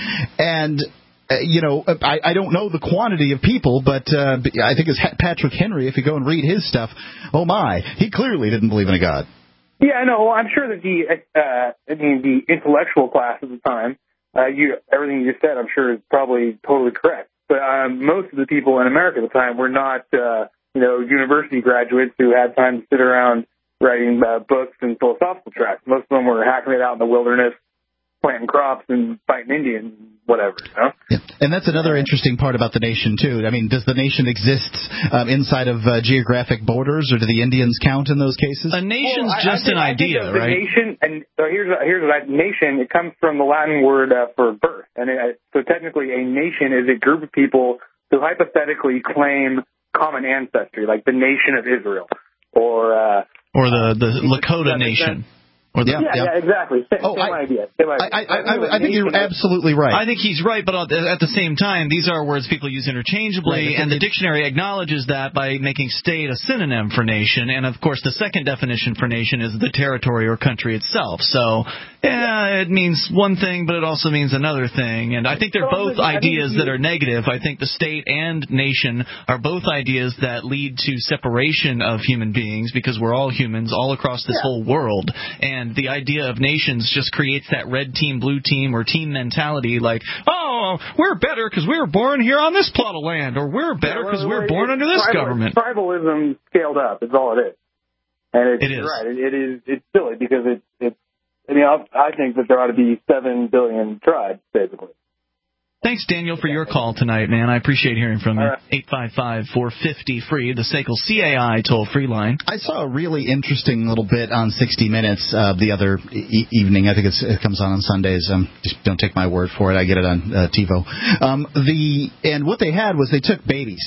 And, uh, you know, I, I don't know the quantity of people, but uh, I think it's Patrick Henry, if you go and read his stuff, oh my, he clearly didn't believe in a God. Yeah, I know. Well, I'm sure that the, uh, I mean, the intellectual class at the time, uh, you, everything you just said, I'm sure is probably totally correct. But um, most of the people in America at the time were not, uh, you know, university graduates who had time to sit around writing uh, books and philosophical tracts. Most of them were hacking it out in the wilderness, planting crops and fighting Indians, whatever, you know? Yeah. And that's another interesting part about the nation, too. I mean, does the nation exist um, inside of uh, geographic borders, or do the Indians count in those cases? A nation's well, I, just I think, an idea, I think right? Nation, and so here's a, here's a nation. It comes from the Latin word uh, for birth. And it, so technically a nation is a group of people who hypothetically claim common ancestry, like the nation of Israel, or... Uh, or the, the Lakota nation. Or the, yeah, yeah, yeah, exactly. Same, oh, same I, idea. Same idea. I, I, I, I think you're absolutely right. I think he's right, but at the same time, these are words people use interchangeably, right, and the dictionary acknowledges that by making state a synonym for nation. And, of course, the second definition for nation is the territory or country itself. So, yeah, it means one thing, but it also means another thing. And I think they're both ideas that are negative. I think the state and nation are both ideas that lead to separation of human beings, because we're all humans all across this yeah. whole world. And the idea of nations just creates that red team, blue team, or team mentality, like, oh, we're better because we were born here on this plot of land, or we're better because yeah, well, we're born under this tribal, government. Tribalism scaled up is all it is. And it's, it is. Right, it, it is. It's silly because it, it's, I mean, I think that there ought to be seven billion tribes, basically. Thanks, Daniel, for your call tonight, man. I appreciate hearing from you. Right. eight five five, four five zero, free, the S A C L C A I toll-free line. I saw a really interesting little bit on sixty minutes uh, the other e- evening. I think it's, it comes on on Sundays. Um, just don't take my word for it. I get it on uh, TiVo. Um, the, and what they had was they took babies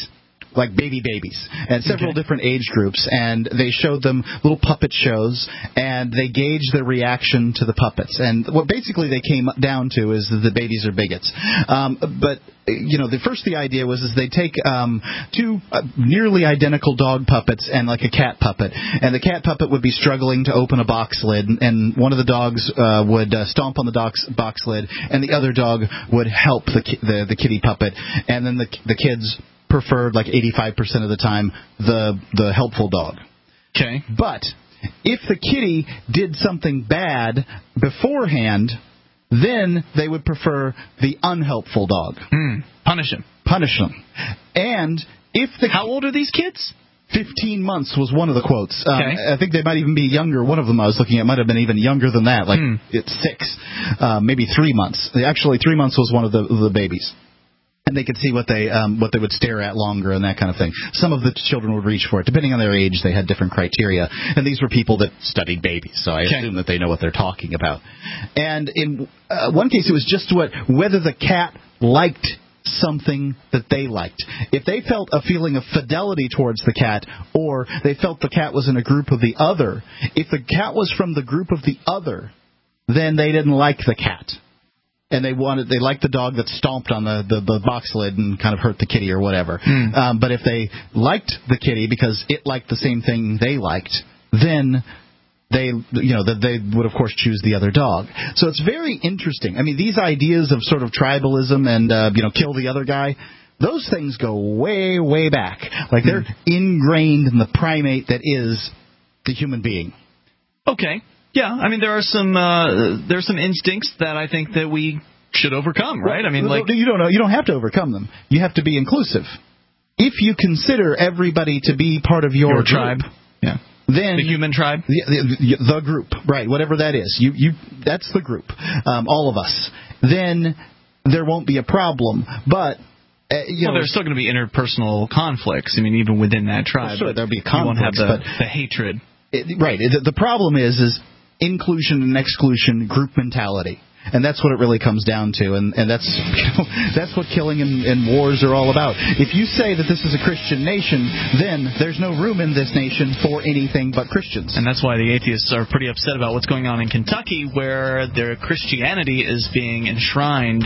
like baby babies and several okay. different age groups, and they showed them little puppet shows, and they gauged their reaction to the puppets. And what basically they came down to is that the babies are bigots. Um, but you know, the first the idea was is they take um, two uh, nearly identical dog puppets and like a cat puppet, and the cat puppet would be struggling to open a box lid, and, and one of the dogs uh, would uh, stomp on the dog's box lid, and the other dog would help the the, the kitty puppet, and then the the kids preferred like eighty-five percent of the time the the helpful dog. Okay, but if the kitty did something bad beforehand, then they would prefer the unhelpful dog. Mm, punish him. Punish them. And if the... How old are these kids? Fifteen months was one of the quotes. Um, okay. I think they might even be younger. One of them I was looking at might have been even younger than that, like mm. it's six, uh, maybe three months. Actually, three months was one of the, the babies. And they could see what they um, what they would stare at longer and that kind of thing. Some of the children would reach for it. Depending on their age, they had different criteria. And these were people that studied babies, so I okay. assume that they know what they're talking about. And in uh, one case, it was just what whether the cat liked something that they liked. If they felt a feeling of fidelity towards the cat, or they felt the cat was in a group of the other, if the cat was from the group of the other, then they didn't like the cat. And they wanted, they liked the dog that stomped on the, the, the box lid and kind of hurt the kitty or whatever. Mm. Um, but if they liked the kitty because it liked the same thing they liked, then they, you know, that they would of course choose the other dog. So it's very interesting. I mean, these ideas of sort of tribalism and uh, you know, kill the other guy, those things go way, way back. Like they're mm. ingrained in the primate that is the human being. Okay. Yeah, I mean there are some uh, there are some instincts that I think that we should overcome, right? I mean, like you don't know, you don't have to overcome them. You have to be inclusive. If you consider everybody to be part of your, your group, tribe, yeah, then the human tribe, the, the, the group, right? Whatever that is, you you that's the group, um, all of us. Then there won't be a problem, but. Uh, you well, know, there's still going to be interpersonal conflicts. I mean, even within that tribe, well, sure, there'll be conflicts, you won't have the, but the hatred. It, right. The, the problem is is inclusion and exclusion, group mentality. And that's what it really comes down to, and, and that's you know, that's what killing and, and wars are all about. If you say that this is a Christian nation, then there's no room in this nation for anything but Christians. And that's why the atheists are pretty upset about what's going on in Kentucky, where their Christianity is being enshrined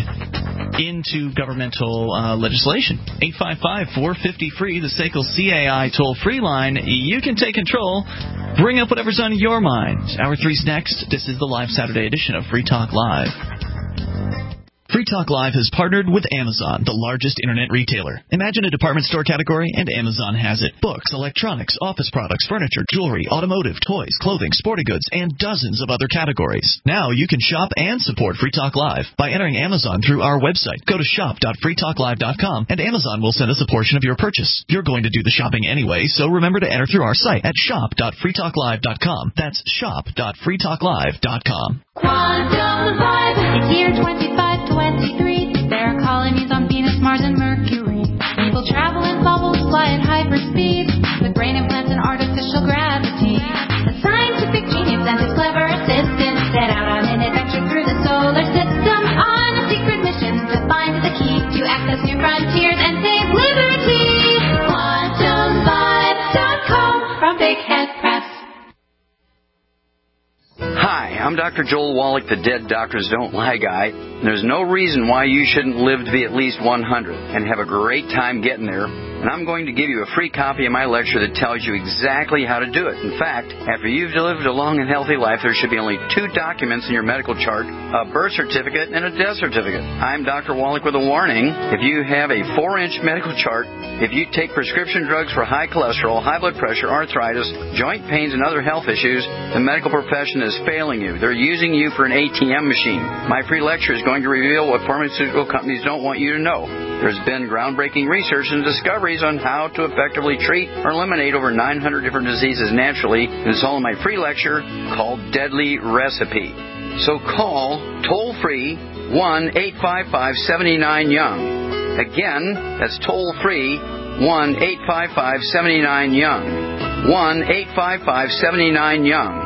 into governmental uh, legislation. eight five five, four five zero, free, the S A C L C A I toll-free line. You can take control. Bring up whatever's on your mind. Hour three's next. This is the live Saturday edition of Free Talk Live. Free Talk Live has partnered with Amazon, the largest internet retailer. Imagine a department store category, and Amazon has it. Books, electronics, office products, furniture, jewelry, automotive, toys, clothing, sporting goods, and dozens of other categories. Now you can shop and support Free Talk Live by entering Amazon through our website. Go to shop dot free talk live dot com, and Amazon will send us a portion of your purchase. You're going to do the shopping anyway, so remember to enter through our site at shop dot free talk live dot com. That's shop dot free talk live dot com. Quantum Vibe, it's year twenty-five twenty-three. There are colonies on Venus, Mars, and Mercury. People travel in bubbles, fly at hyperspeed, with brain implants and artificial gravity. A scientific genius and his clever assistant set out on an adventure through the solar system on a secret mission to find the key to access new frontiers and save liberty. quantum vibe dot com from Big Head Press. Hi, I'm Doctor Joel Wallach, the Dead Doctors Don't Lie guy. There's no reason why you shouldn't live to be at least one hundred and have a great time getting there. And I'm going to give you a free copy of my lecture that tells you exactly how to do it. In fact, after you've lived a long and healthy life, there should be only two documents in your medical chart, a birth certificate and a death certificate. I'm Doctor Wallach with a warning. If you have a four-inch medical chart, if you take prescription drugs for high cholesterol, high blood pressure, arthritis, joint pains, and other health issues, the medical profession is failing you. They're using you for an A T M machine. My free lecture is going to reveal what pharmaceutical companies don't want you to know. There's been groundbreaking research and discoveries on how to effectively treat or eliminate over nine hundred different diseases naturally, and it's all in my free lecture called Deadly Recipe. So call toll-free one eight five five, seven nine, young. Again, that's toll-free one eight five five, seven nine, young. one eight five five, seven nine, young.